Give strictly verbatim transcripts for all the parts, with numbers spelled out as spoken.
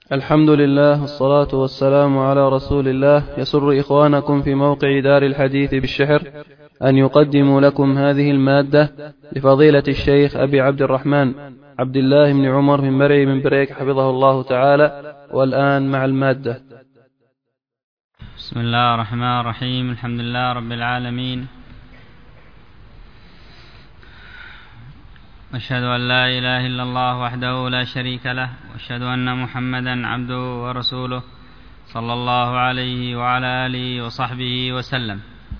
الحمد لله والصلاة والسلام على رسول الله. يسر إخوانكم في موقع دار الحديث بالشحر أن يقدموا لكم هذه المادة لفضيلة الشيخ أبي عبد الرحمن عبد الله بن عمر بن مرعي بن بريك حفظه الله تعالى. والآن مع المادة. بسم الله الرحمن الرحيم. الحمد لله رب العالمين، أشهد أن لا إله إلا الله وحده لا شريك له، وأشهد أن محمدا عبده ورسوله صلى الله عليه وعلى آله وصحبه وسلم.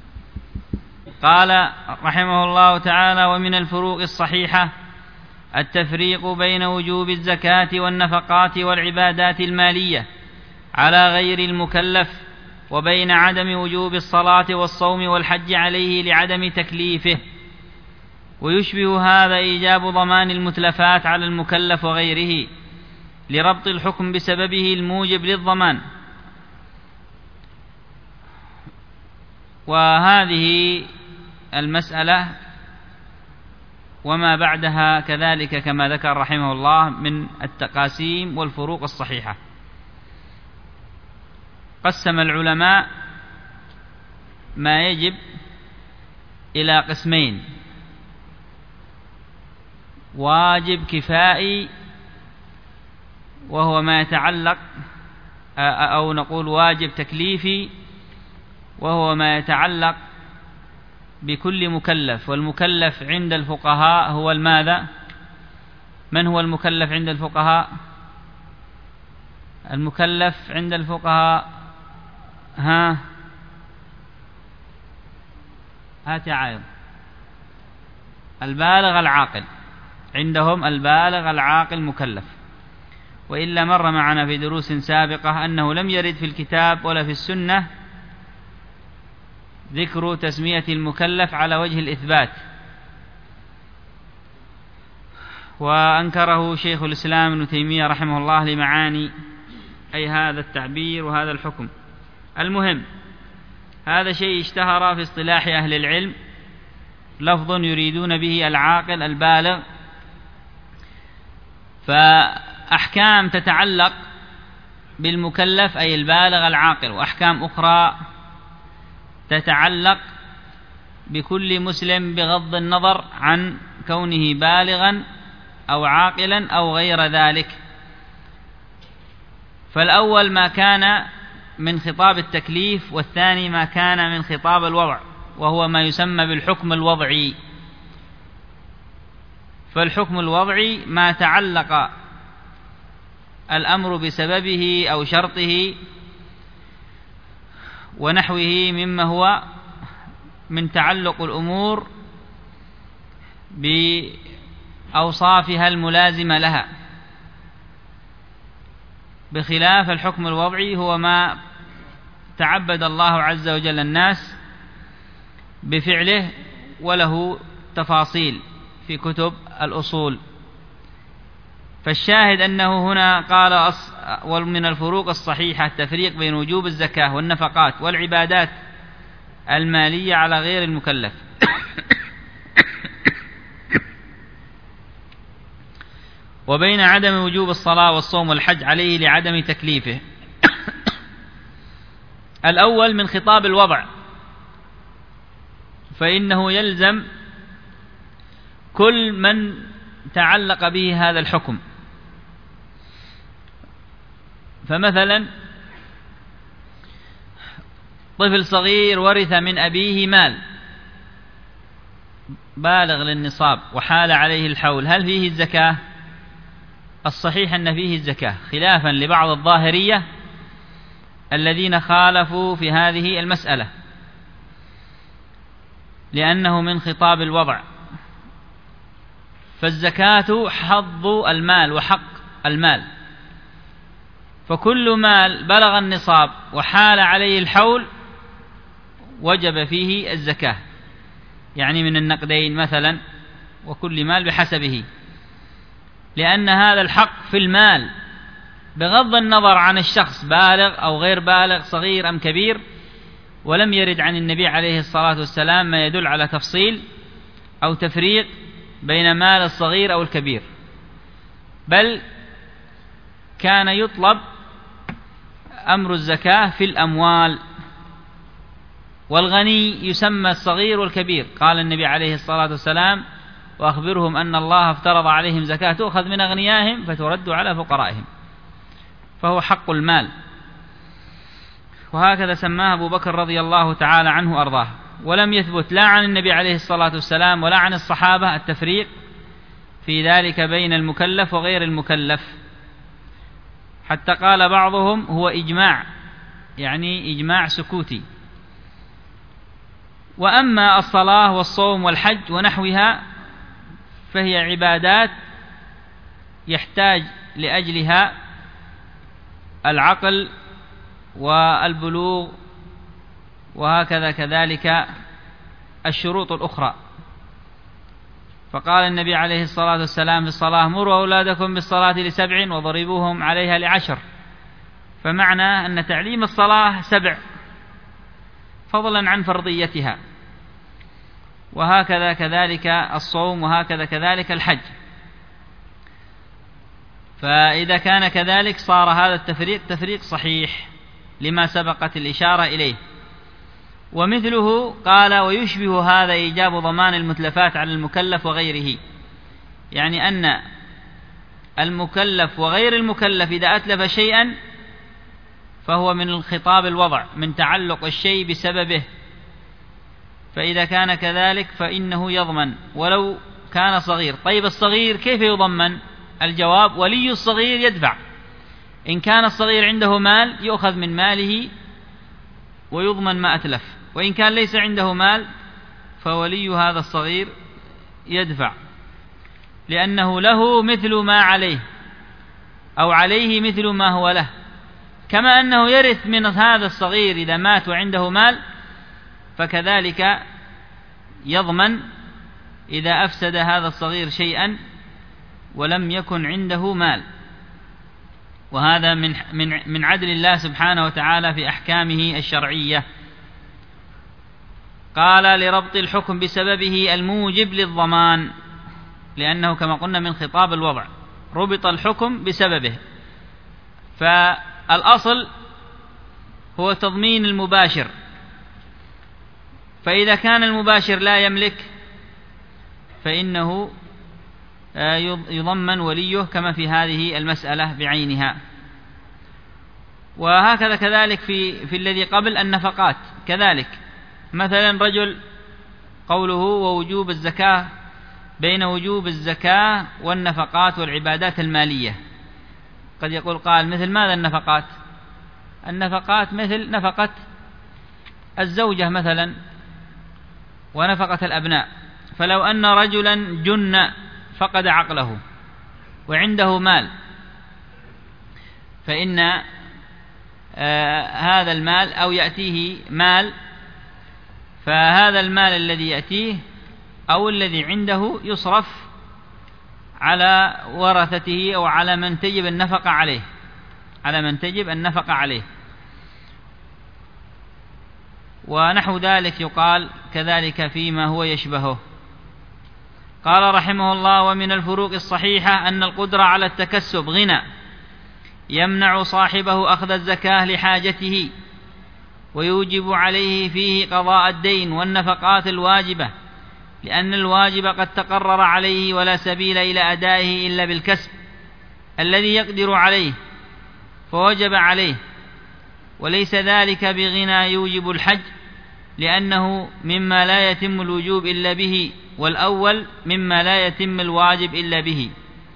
قال رحمه الله تعالى: ومن الفروق الصحيحة التفريق بين وجوب الزكاة والنفقات والعبادات المالية على غير المكلف، وبين عدم وجوب الصلاة والصوم والحج عليه لعدم تكليفه. ويشبه هذا إيجاب ضمان المتلفات على المكلف وغيره لربط الحكم بسببه الموجب للضمان. وهذه المسألة وما بعدها كذلك كما ذكر رحمه الله من التقاسيم والفروق الصحيحة. قسم العلماء ما يجب إلى قسمين: واجب كفائي وهو ما يتعلق، أو نقول واجب تكليفي وهو ما يتعلق بكل مكلف. والمكلف عند الفقهاء هو الماذا؟ من هو المكلف عند الفقهاء؟ المكلف عند الفقهاء ها هات يا عايض البالغ العاقل. عندهم البالغ العاقل مكلف. وإلا مر معنا في دروس سابقة أنه لم يرد في الكتاب ولا في السنة ذكر تسمية المكلف على وجه الإثبات، وأنكره شيخ الإسلام ابن تيمية رحمه الله لمعاني أي هذا التعبير وهذا الحكم. المهم، هذا شيء اشتهر في اصطلاح أهل العلم، لفظ يريدون به العاقل البالغ. فأحكام تتعلق بالمكلف أي البالغ العاقل، وأحكام أخرى تتعلق بكل مسلم بغض النظر عن كونه بالغا أو عاقلا أو غير ذلك. فالأول ما كان من خطاب التكليف، والثاني ما كان من خطاب الوضع، وهو ما يسمى بالحكم الوضعي. فالحكم الوضعي ما تعلق الأمر بسببه أو شرطه ونحوه مما هو من تعلق الأمور بأوصافها الملازمة لها، بخلاف الحكم الوضعي هو ما تعبد الله عز وجل الناس بفعله وله تفاصيل في كتب الأصول. فالشاهد أنه هنا قال: ومن الفروق الصحيحة التفريق بين وجوب الزكاة والنفقات والعبادات المالية على غير المكلف. وبين عدم وجوب الصلاة والصوم والحج عليه لعدم تكليفه. الأول من خطاب الوضع، فإنه يلزم كل من تعلق به هذا الحكم. فمثلا طفل صغير ورث من أبيه مال بالغ للنصاب وحال عليه الحول، هل فيه الزكاة؟ الصحيح أن فيه الزكاة، خلافا لبعض الظاهرية الذين خالفوا في هذه المسألة، لأنه من خطاب الوضع. فالزكاة حظ المال وحق المال، فكل مال بلغ النصاب وحال عليه الحول وجب فيه الزكاة، يعني من النقدين مثلا، وكل مال بحسبه، لأن هذا الحق في المال بغض النظر عن الشخص بالغ أو غير بالغ، صغير أم كبير. ولم يرد عن النبي عليه الصلاة والسلام ما يدل على تفصيل أو تفريق بين مال الصغير أو الكبير، بل كان يطلب أمر الزكاة في الأموال، والغني يسمى الصغير والكبير. قال النبي عليه الصلاة والسلام: وأخبرهم أن الله افترض عليهم زكاة تؤخذ من أغنيائهم فترد على فقرائهم، فهو حق المال. وهكذا سماه أبو بكر رضي الله تعالى عنه أرضاه. ولم يثبت لا عن النبي عليه الصلاة والسلام ولا عن الصحابة التفريق في ذلك بين المكلف وغير المكلف، حتى قال بعضهم هو إجماع، يعني إجماع سكوتي. وأما الصلاة والصوم والحج ونحوها فهي عبادات يحتاج لأجلها العقل والبلوغ، وهكذا كذلك الشروط الأخرى. فقال النبي عليه الصلاة والسلام في الصلاة: مروا أولادكم بالصلاة لسبع وضربوهم عليها لعشر. فمعنى أن تعليم الصلاة سبع فضلا عن فرضيتها، وهكذا كذلك الصوم، وهكذا كذلك الحج. فإذا كان كذلك صار هذا التفريق تفريق صحيح لما سبقت الإشارة إليه. ومثله قال: ويشبه هذا إيجاب ضمان المتلفات على المكلف وغيره، يعني أن المكلف وغير المكلف إذا أتلف شيئا فهو من الخطاب الوضع، من تعلق الشيء بسببه، فإذا كان كذلك فإنه يضمن ولو كان صغير. طيب الصغير كيف يضمن؟ الجواب: ولي الصغير يدفع. إن كان الصغير عنده مال يؤخذ من ماله ويضمن ما أتلف، وإن كان ليس عنده مال فولي هذا الصغير يدفع، لأنه له مثل ما عليه أو عليه مثل ما هو له، كما أنه يرث من هذا الصغير إذا مات وعنده مال، فكذلك يضمن إذا أفسد هذا الصغير شيئا ولم يكن عنده مال. وهذا من من من عدل الله سبحانه وتعالى في أحكامه الشرعية. قال: لربط الحكم بسببه الموجب للضمان، لأنه كما قلنا من خطاب الوضع، ربط الحكم بسببه. فالأصل هو تضمين المباشر، فإذا كان المباشر لا يملك فإنه يضمن وليه كما في هذه المسألة بعينها. وهكذا كذلك في في الذي قبل النفقات كذلك. مثلا رجل قوله: ووجوب الزكاة، بين وجوب الزكاة والنفقات والعبادات المالية. قد يقول قال: مثل ماذا النفقات؟ النفقات مثل نفقة الزوجة مثلا ونفقة الأبناء. فلو أن رجلا جن فقد عقله وعنده مال، فإن آه هذا المال أو يأتيه مال، فهذا المال الذي يأتيه أو الذي عنده يصرف على ورثته أو على من تجب النفقة عليه، على من تجب النفقة عليه. ونحو ذلك يقال كذلك فيما هو يشبهه. قال رحمه الله: ومن الفروق الصحيحة أن القدرة على التكسب غنى يمنع صاحبه أخذ الزكاة لحاجته، ويوجب عليه فيه قضاء الدين والنفقات الواجبة، لأن الواجب قد تقرر عليه ولا سبيل إلى أدائه إلا بالكسب الذي يقدر عليه فوجب عليه، وليس ذلك بغنى يوجب الحج، لأنه مما لا يتم الوجوب إلا به، والأول مما لا يتم الواجب إلا به.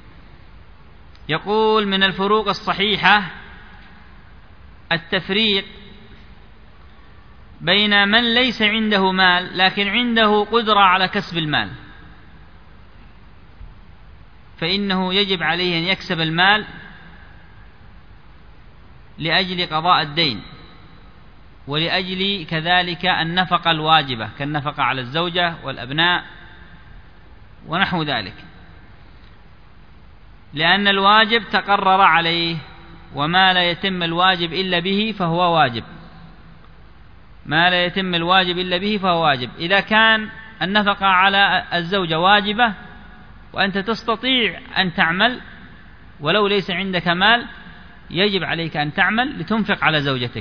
يقول: من الفروق الصحيحة التفريق بين من ليس عنده مال لكن عنده قدرة على كسب المال، فإنه يجب عليه أن يكسب المال لأجل قضاء الدين، ولأجل كذلك النفقة الواجبة كالنفقة على الزوجة والأبناء ونحو ذلك، لأن الواجب تقرر عليه، وما لا يتم الواجب إلا به فهو واجب، ما لا يتم الواجب إلا به فهو واجب. إذا كان النفقة على الزوجة واجبة وأنت تستطيع أن تعمل ولو ليس عندك مال، يجب عليك أن تعمل لتنفق على زوجتك.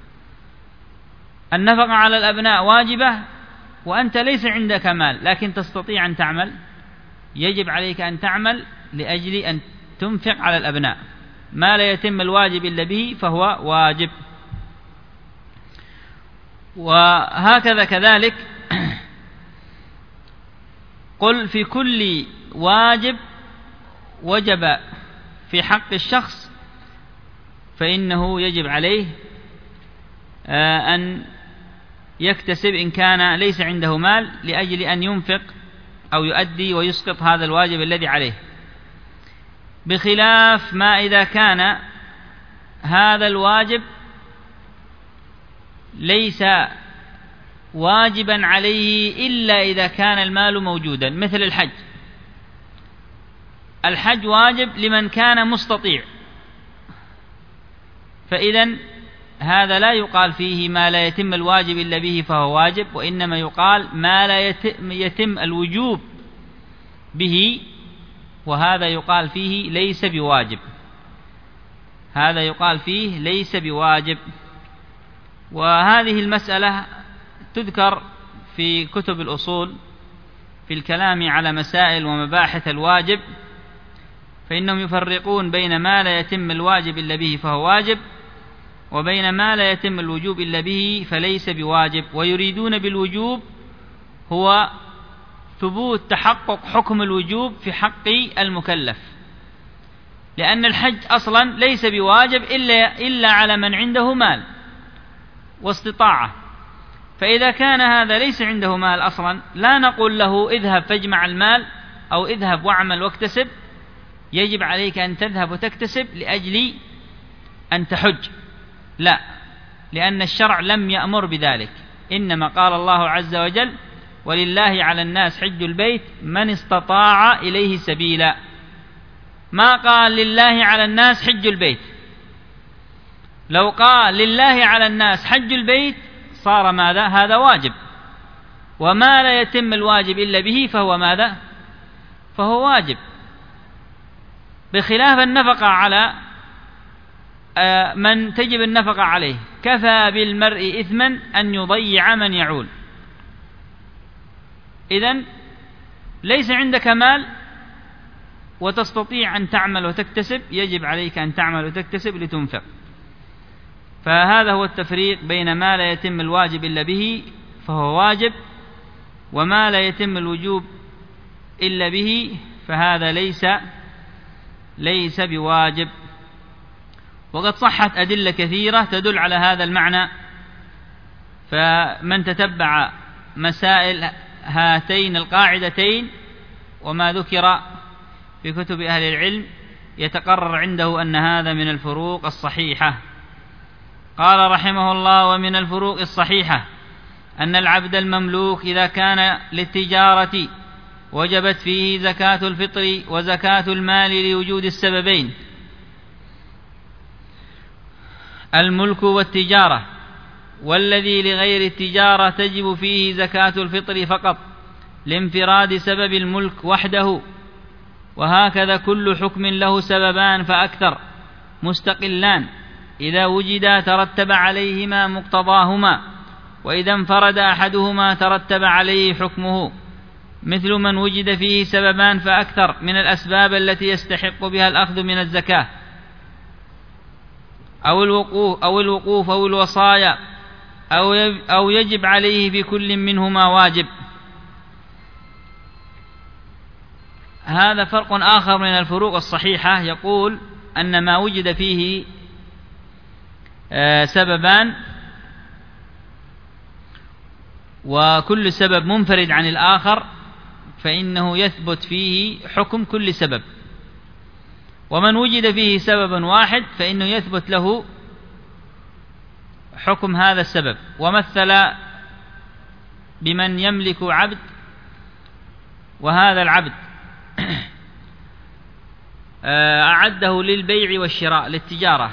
النفقة على الأبناء واجبة وأنت ليس عندك مال لكن تستطيع أن تعمل، يجب عليك أن تعمل لأجل أن تنفق على الأبناء. ما لا يتم الواجب إلا به فهو واجب. وهكذا كذلك قل في كل واجب وجب في حق الشخص فإنه يجب عليه أن يكتسب إن كان ليس عنده مال لأجل أن ينفق أو يؤدي ويسقط هذا الواجب الذي عليه، بخلاف ما إذا كان هذا الواجب ليس واجبا عليه إلا إذا كان المال موجودا، مثل الحج. الحج واجب لمن كان مستطيع، فإذن هذا لا يقال فيه ما لا يتم الواجب إلا به فهو واجب، وإنما يقال ما لا يتم الوجوب به، وهذا يقال فيه ليس بواجب. هذا يقال فيه ليس بواجب. وهذه المسألة تذكر في كتب الأصول في الكلام على مسائل ومباحث الواجب، فإنهم يفرقون بين ما لا يتم الواجب إلا به فهو واجب وبين ما لا يتم الوجوب إلا به فليس بواجب. ويريدون بالوجوب هو ثبوت تحقق حكم الوجوب في حق المكلف، لأن الحج أصلا ليس بواجب إلا, إلا على من عنده مال واستطاعة. فإذا كان هذا ليس عنده مال أصلا لا نقول له اذهب فاجمع المال أو اذهب واعمل واكتسب، يجب عليك أن تذهب وتكتسب لأجل أن تحج، لا، لأن الشرع لم يأمر بذلك. إنما قال الله عز وجل ولله على الناس حج البيت من استطاع إليه سبيلا، ما قال لله على الناس حج البيت. لو قال لله على الناس حج البيت صار ماذا؟ هذا واجب، وما لا يتم الواجب إلا به فهو ماذا؟ فهو واجب. بخلاف النفقة على من تجب النفقة عليه، كفى بالمرء إثما أن يضيع من يعول. إذن ليس عندك مال وتستطيع أن تعمل وتكتسب، يجب عليك أن تعمل وتكتسب لتنفق. فهذا هو التفريق بين ما لا يتم الواجب إلا به فهو واجب، وما لا يتم الوجوب إلا به فهذا ليس ليس بواجب. وقد صحت أدلة كثيرة تدل على هذا المعنى، فمن تتبع مسائل هاتين القاعدتين وما ذكر في كتب أهل العلم يتقرر عنده أن هذا من الفروق الصحيحة. قال رحمه الله: ومن الفروق الصحيحة أن العبد المملوك إذا كان للتجارة وجبت فيه زكاة الفطر وزكاة المال لوجود السببين، الملك والتجارة، والذي لغير التجارة تجب فيه زكاة الفطر فقط لانفراد سبب الملك وحده. وهكذا كل حكم له سببان فأكثر مستقلان، إذا وجدا ترتب عليهما مقتضاهما، وإذا انفرد أحدهما ترتب عليه حكمه، مثل من وجد فيه سببان فأكثر من الأسباب التي يستحق بها الأخذ من الزكاة، أو الوقوف أو, الوقوف أو الوصايا، أو يجب عليه بكل منهما واجب. هذا فرق آخر من الفروق الصحيحة، يقول أن ما وجد فيه سببان وكل سبب منفرد عن الآخر فإنه يثبت فيه حكم كل سبب، ومن وجد فيه سبب واحد فإنه يثبت له حكم هذا السبب. ومثل بمن يملك عبد، وهذا العبد أعده للبيع والشراء للتجارة،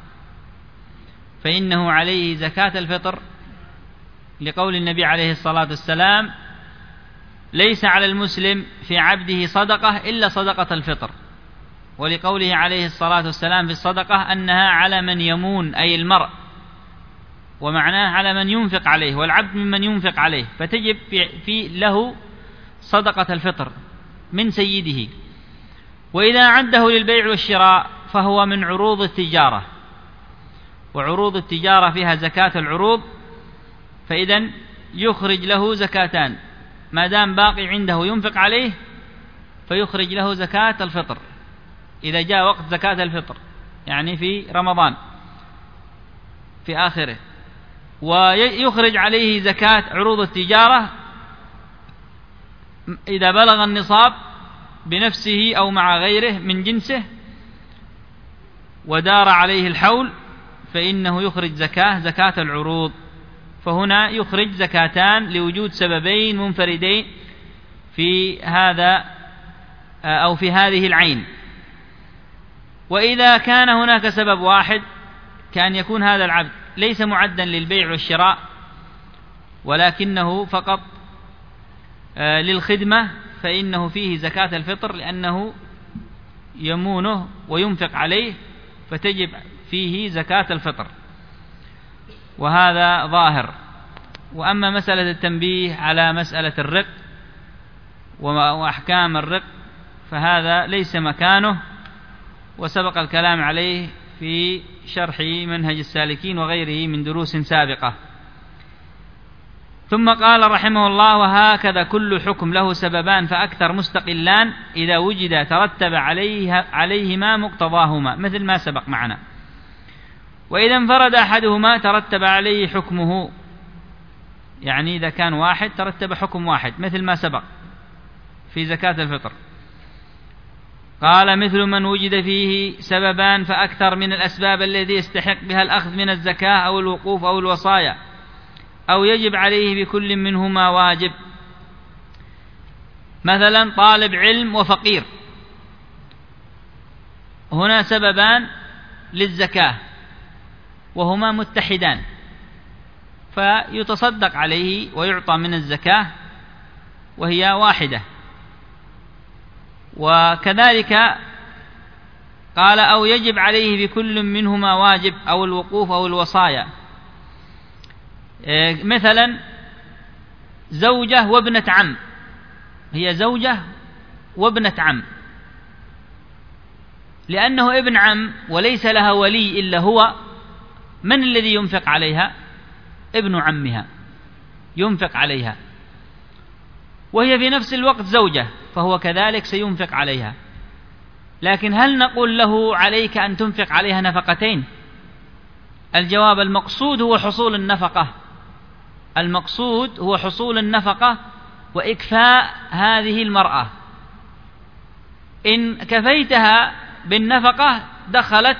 فإنه عليه زكاة الفطر، لقول النبي عليه الصلاة والسلام: ليس على المسلم في عبده صدقة إلا صدقة الفطر. ولقوله عليه الصلاة والسلام في الصدقة أنها على من يمون أي المرء، ومعناه على من ينفق عليه، والعبد ممن ينفق عليه، فتجب في له صدقة الفطر من سيده. وإذا عده للبيع والشراء فهو من عروض التجارة، وعروض التجارة فيها زكاة العروض، فإذا يخرج له زكاتان، ما دام باقي عنده ينفق عليه فيخرج له زكاة الفطر إذا جاء وقت زكاة الفطر، يعني في رمضان في آخره، ويخرج عليه زكاة عروض التجارة إذا بلغ النصاب بنفسه أو مع غيره من جنسه ودار عليه الحول، فإنه يخرج زكاة زكاة العروض. فهنا يخرج زكاتان لوجود سببين منفردين في هذا أو في هذه العين. وإذا كان هناك سبب واحد كان يكون هذا العبد ليس معدا للبيع والشراء ولكنه فقط للخدمة، فإنه فيه زكاة الفطر لأنه يمونه وينفق عليه، فتجب فيه زكاة الفطر، وهذا ظاهر. وأما مسألة التنبيه على مسألة الرق وأحكام الرق فهذا ليس مكانه، وسبق الكلام عليه في شرح منهج السالكين وغيره من دروس سابقة. ثم قال رحمه الله: وهكذا كل حكم له سببان فأكثر مستقلان إذا وجد ترتب عليه عليهما مقتضاهما، مثل ما سبق معنا. وإذا انفرد أحدهما ترتب عليه حكمه، يعني إذا كان واحد ترتب حكم واحد، مثل ما سبق في زكاة الفطر. قال: مثل من وجد فيه سببان فأكثر من الأسباب الذي يستحق بها الأخذ من الزكاة أو الوقوف أو الوصايا، أو يجب عليه بكل منهما واجب. مثلا طالب علم وفقير، هنا سببان للزكاة وهما متحدان، فيتصدق عليه ويعطى من الزكاة وهي واحدة. وكذلك قال: أو يجب عليه بكل منهما واجب أو الوقوف أو الوصايا. مثلا زوجة وابنة عم، هي زوجة وابنة عم، لأنه ابن عم وليس لها ولي إلا هو، من الذي ينفق عليها؟ ابن عمها ينفق عليها، وهي في نفس الوقت زوجة، فهو كذلك سينفق عليها. لكن هل نقول له عليك أن تنفق عليها نفقتين؟ الجواب: المقصود هو حصول النفقة، المقصود هو حصول النفقة وإكفاء هذه المرأة. إن كفيتها بالنفقة دخلت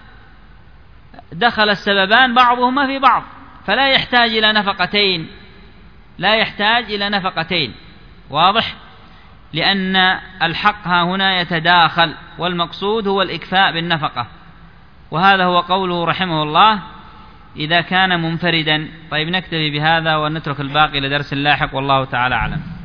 دخل السببان بعضهما في بعض، فلا يحتاج إلى نفقتين، لا يحتاج إلى نفقتين. واضح؟ لأن الحق ها هنا يتداخل، والمقصود هو الإكفاء بالنفقة، وهذا هو قوله رحمه الله: إذا كان منفردا. طيب، نكتفي بهذا ونترك الباقي لدرس لاحق، والله تعالى أعلم.